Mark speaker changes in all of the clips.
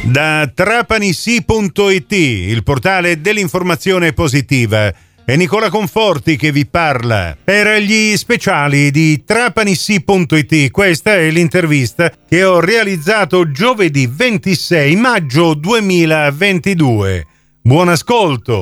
Speaker 1: Da trapanissi.it, il portale dell'informazione positiva, è Nicola Conforti che vi parla. Per gli speciali di trapanissi.it, questa è l'intervista che ho realizzato giovedì 26 maggio 2022. Buon ascolto.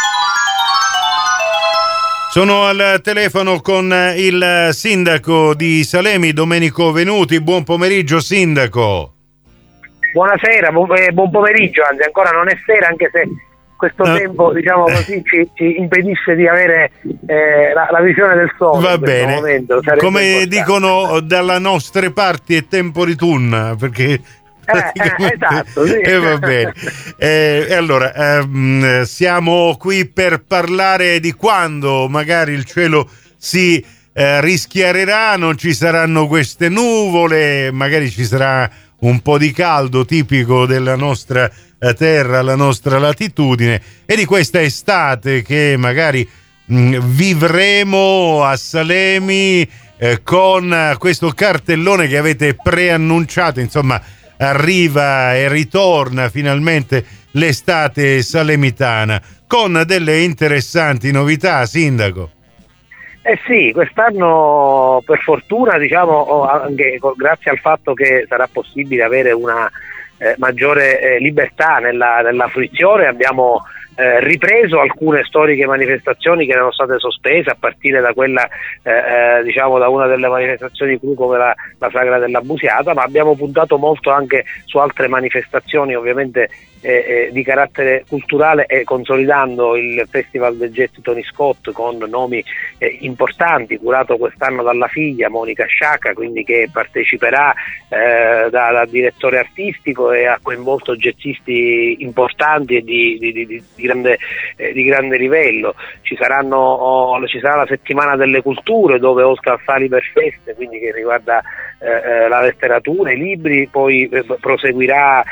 Speaker 1: Sono al telefono con il sindaco di Salemi, Domenico Venuti. Buon pomeriggio, sindaco.
Speaker 2: Buonasera, buon pomeriggio, anzi ancora non è sera, anche se questo tempo, diciamo così, ci impedisce di avere la visione del sole.
Speaker 1: Va bene,
Speaker 2: momento.
Speaker 1: Come dicono dalle nostre parti è tempo di tunna, perché
Speaker 2: esatto, sì.
Speaker 1: Va bene. Allora, siamo qui per parlare di quando magari il cielo si rischiarerà, non ci saranno queste nuvole, magari ci sarà un po' di caldo tipico della nostra terra, la nostra latitudine, e di questa estate che magari vivremo a Salemi con questo cartellone che avete preannunciato. Insomma, arriva e ritorna finalmente l'estate salamitana con delle interessanti novità, sindaco.
Speaker 2: Sì, quest'anno per fortuna, diciamo, anche grazie al fatto che sarà possibile avere una maggiore libertà nella fruizione, abbiamo ripreso alcune storiche manifestazioni che erano state sospese, a partire da quella diciamo da una delle manifestazioni clou come la Sagra della Busiata, ma abbiamo puntato molto anche su altre manifestazioni, ovviamente di carattere culturale, e consolidando il Festival del Jazz Tony Scott con nomi importanti, curato quest'anno dalla figlia Monica Sciacca, quindi che parteciperà da direttore artistico e ha coinvolto jazzisti importanti e di grande livello. Ci sarà la settimana delle culture, dove oltre al Saliver Fest, quindi che riguarda la letteratura, i libri, poi proseguirà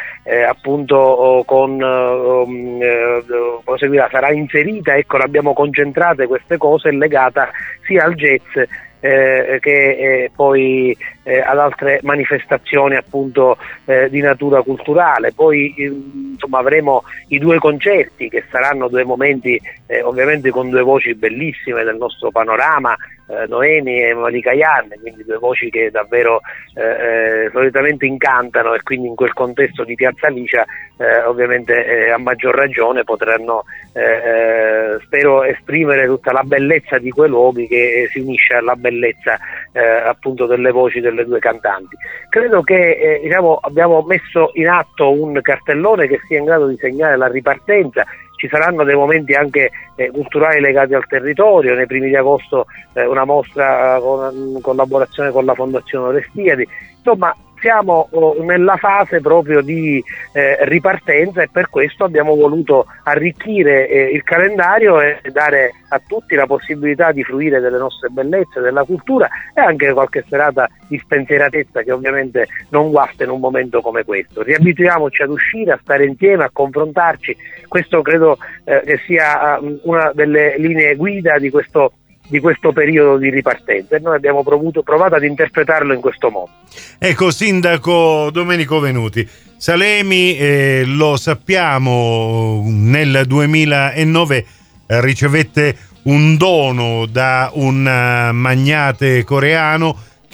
Speaker 2: sarà inserita, ecco, l'abbiamo concentrate queste cose, legata sia al jazz che poi ad altre manifestazioni appunto di natura culturale. Poi insomma avremo i due concerti, che saranno due momenti ovviamente con due voci bellissime del nostro panorama, Noemi e Malika Yan, quindi due voci che davvero solitamente incantano, e quindi in quel contesto di Piazza Licia ovviamente a maggior ragione potranno spero esprimere tutta la bellezza di quei luoghi, che si unisce alla bellezza appunto delle voci delle due cantanti. Credo che diciamo abbiamo messo in atto un cartellone che sia in grado di segnare la ripartenza. Ci saranno dei momenti anche culturali legati al territorio. Nei primi di agosto una mostra in collaborazione con la Fondazione Orestiadi. Insomma, siamo nella fase proprio di ripartenza, e per questo abbiamo voluto arricchire il calendario e dare a tutti la possibilità di fruire delle nostre bellezze, della cultura, e anche qualche serata di spensieratezza che ovviamente non guasta in un momento come questo. Riabituiamoci ad uscire, a stare insieme, a confrontarci. Questo credo che sia una delle linee guida di questo periodo di ripartenza, e noi abbiamo provato ad interpretarlo in questo modo.
Speaker 1: Ecco, sindaco Domenico Venuti, Salemi, lo sappiamo, nel 2009 ricevette un dono da un magnate coreano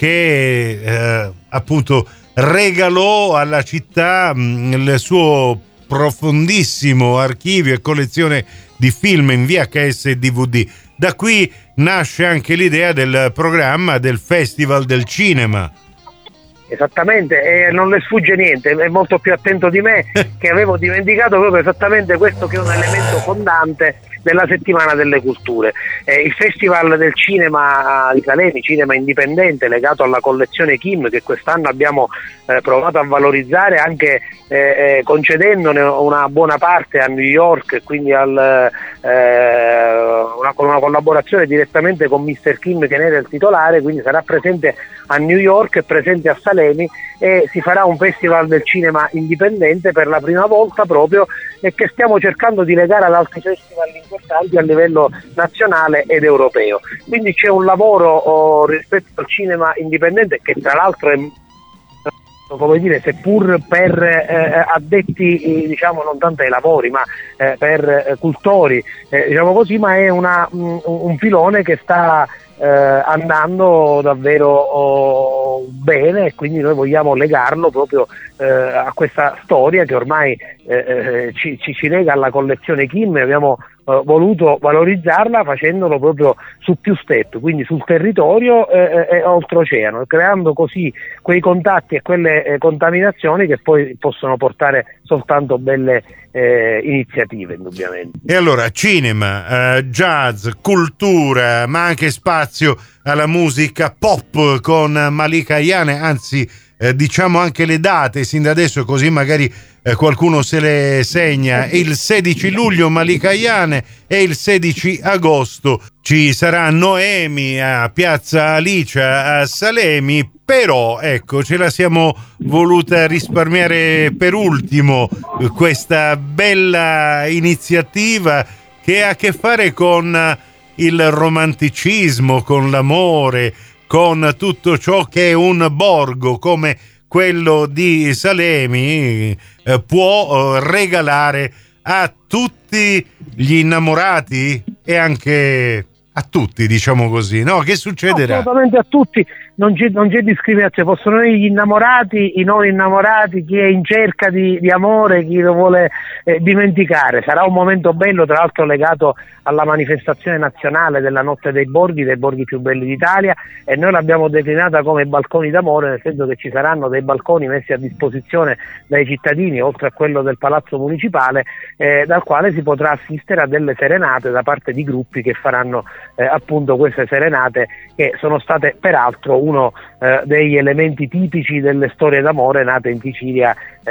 Speaker 1: che appunto regalò alla città il suo profondissimo archivio e collezione di film in VHS e DVD. Da qui nasce anche l'idea del programma del Festival del Cinema.
Speaker 2: Esattamente, e non le sfugge niente, è molto più attento di me, che avevo dimenticato proprio esattamente questo, che è un elemento fondante della settimana delle culture. Il Festival del Cinema di Salemi, cinema indipendente legato alla collezione Kim, che quest'anno abbiamo provato a valorizzare anche concedendone una buona parte a New York, quindi con una collaborazione direttamente con Mr. Kim, che ne era il titolare, quindi sarà presente a New York e presente a Salemi, e si farà un Festival del Cinema indipendente per la prima volta proprio, e che stiamo cercando di legare ad altri festival importanti a livello nazionale ed europeo. Quindi c'è un lavoro rispetto al cinema indipendente, che tra l'altro è come dire, seppur per addetti diciamo non tanto ai lavori ma per cultori, diciamo così, ma è un filone che sta andando davvero bene, e quindi noi vogliamo legarlo proprio a questa storia che ormai ci lega alla collezione Kim. Abbiamo voluto valorizzarla facendolo proprio su più step, quindi sul territorio e oltreoceano, creando così quei contatti e quelle contaminazioni che poi possono portare soltanto belle iniziative, indubbiamente.
Speaker 1: E allora cinema, jazz, cultura, ma anche spazio alla musica pop con Malika Ayane, anzi diciamo anche le date sin da adesso, così magari qualcuno se le segna. Il 16 luglio Malika Ayane e il 16 agosto ci sarà Noemi a Piazza Alicia a Salemi, però ecco, ce la siamo voluta risparmiare per ultimo questa bella iniziativa che ha a che fare con il romanticismo, con l'amore, con tutto ciò che è un borgo come quello di Salemi può regalare a tutti gli innamorati e anche a tutti, diciamo così, no? Che succederà?
Speaker 2: Assolutamente a tutti, non c'è discriminazione, possono essere gli innamorati, i non innamorati, chi è in cerca di amore, chi lo vuole dimenticare. Sarà un momento bello, tra l'altro legato alla manifestazione nazionale della Notte dei borghi più belli d'Italia, e noi l'abbiamo declinata come balconi d'amore, nel senso che ci saranno dei balconi messi a disposizione dai cittadini, oltre a quello del Palazzo Municipale, dal quale si potrà assistere a delle serenate da parte di gruppi che faranno appunto queste serenate, che sono state peraltro uno degli elementi tipici delle storie d'amore nate in Sicilia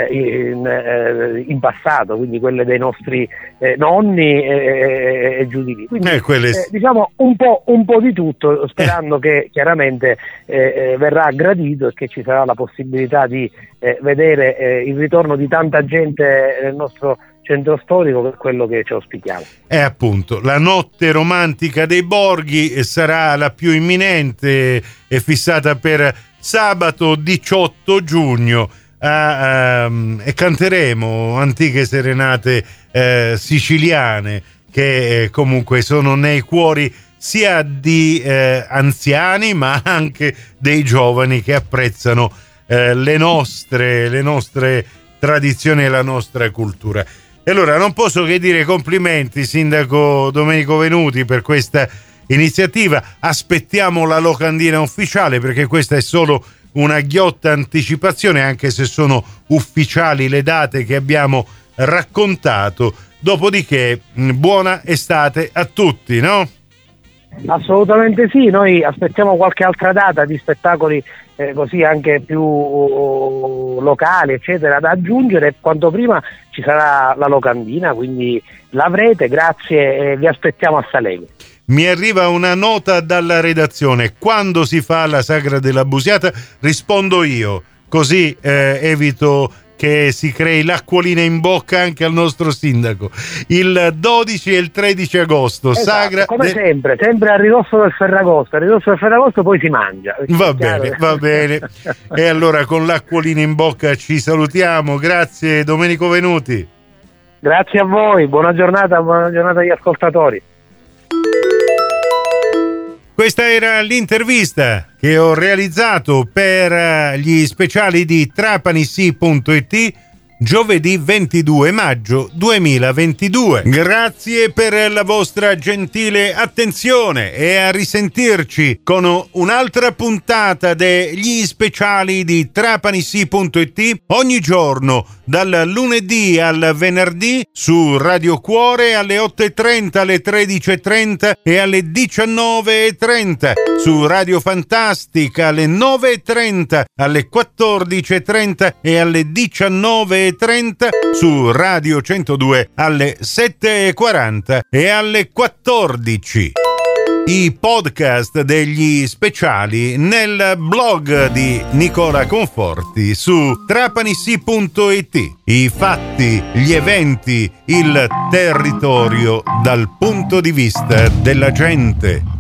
Speaker 2: in passato, quindi quelle dei nostri nonni e giù di lì. Quindi diciamo un po' di tutto, sperando che chiaramente verrà gradito e che ci sarà la possibilità di vedere il ritorno di tanta gente nel nostro centro storico, per quello che ci auspichiamo.
Speaker 1: Appunto, la notte romantica dei borghi sarà la più imminente, è fissata per sabato 18 giugno e canteremo antiche serenate siciliane che comunque sono nei cuori sia di anziani ma anche dei giovani che apprezzano le nostre tradizioni e la nostra cultura. E allora non posso che dire complimenti, Sindaco Domenico Venuti, per questa iniziativa. Aspettiamo la locandina ufficiale, perché questa è solo una ghiotta anticipazione, anche se sono ufficiali le date che abbiamo raccontato. Dopodiché buona estate a tutti, no?
Speaker 2: Assolutamente sì, noi aspettiamo qualche altra data di spettacoli così anche più locali eccetera da aggiungere. Quanto prima ci sarà la locandina, quindi l'avrete, grazie, e vi aspettiamo a Salemi.
Speaker 1: Mi arriva una nota dalla redazione: quando si fa la Sagra della Busiata rispondo io, così evito che si crei l'acquolina in bocca anche al nostro sindaco. Il 12 e il 13 agosto, esatto, Sagra
Speaker 2: come sempre a ridosso del Ferragosto poi si mangia.
Speaker 1: Va bene. E allora con l'acquolina in bocca ci salutiamo. Grazie Domenico Venuti.
Speaker 2: Grazie a voi, buona giornata agli ascoltatori.
Speaker 1: Questa era l'intervista che ho realizzato per gli speciali di Trapanissi.it giovedì 22 maggio 2022. Grazie per la vostra gentile attenzione e a risentirci con un'altra puntata degli speciali di Trapanissi.it ogni giorno dal lunedì al venerdì su Radio Cuore alle 8:30, alle 13:30 e alle 19:30, su Radio Fantastica alle 9:30, alle 14:30 e alle 19:30, su Radio 102 alle 7:40 e alle 14. I podcast degli speciali nel blog di Nicola Conforti su Trapanissi.it. I fatti, gli eventi, il territorio dal punto di vista della gente.